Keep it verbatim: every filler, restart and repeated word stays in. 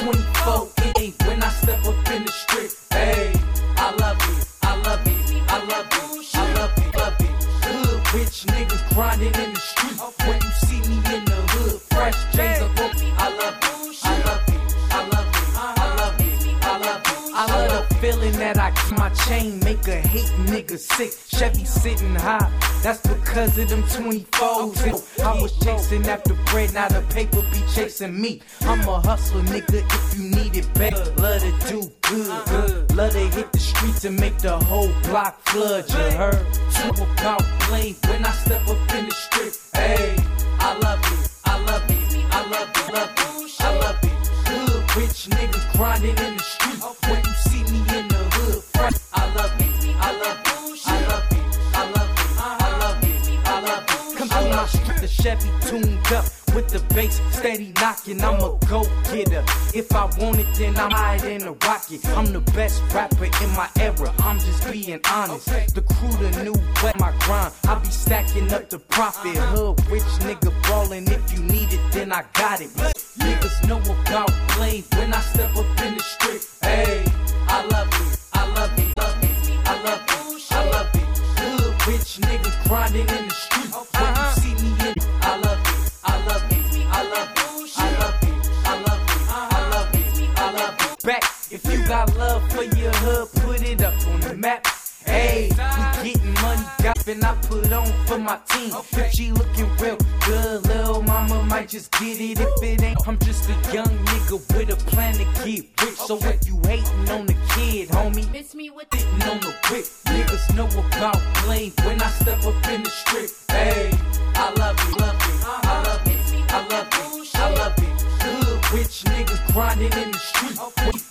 twenty-four in when I step up in the strip. Hey, I love it, I love it, I love it, I love it, love it. Good rich niggas grinding in the street. When you see me in the hood, fresh J's up on me. I love it, I love it, I love it, I love it, I love it. I love the feeling that I keep my chain make a hate nigga sick. Chevy sitting high, that's because of them twenty-fours. I was chasing after bread, now the paper be chasing me. I'm a hustler, nigga, if you need it bad. Love to do good, love to hit the streets and make the whole block flood. You heard? Talk about play when I step up in the strip. Hey, I love it, I love it, I love it, love it, I love it. Good rich niggas grinding in the street. When you see me in the hood, fresh. I love it, I love it, I love it, I love it, I love it, I love it. Come through my street, the Chevy tuned up with the bass steady knocking. I'm a go-getter. If I want it, then I'm higher than a rocket. I'm the best rapper in my era. I'm just being honest. The crew, the new wet my grind. I be stacking up the profit. Hood rich nigga ballin'. If you need it, then I got it. Niggas know about play when I step up in the strip. Hey, I love it, I love it, love it, I love it, I love it. Good rich niggas grinding in the street. When you see me in, I love it, I love it, I love it, I love it, I love it, I love it, I love it. Back, if you got love for your hood, put it up on the map. Hey, we getting money, got and I put on for my team. If she looking real good, little mama might just get it. If it ain't, I'm just a young nigga with a plan to get rich. So if you hating on the kid, homie, Miss me with sitting on the whip. Niggas know about play when I step up in the strip. Hey, I love it, love it, I love it, I love it, I love it. Good rich niggas grinding in the street.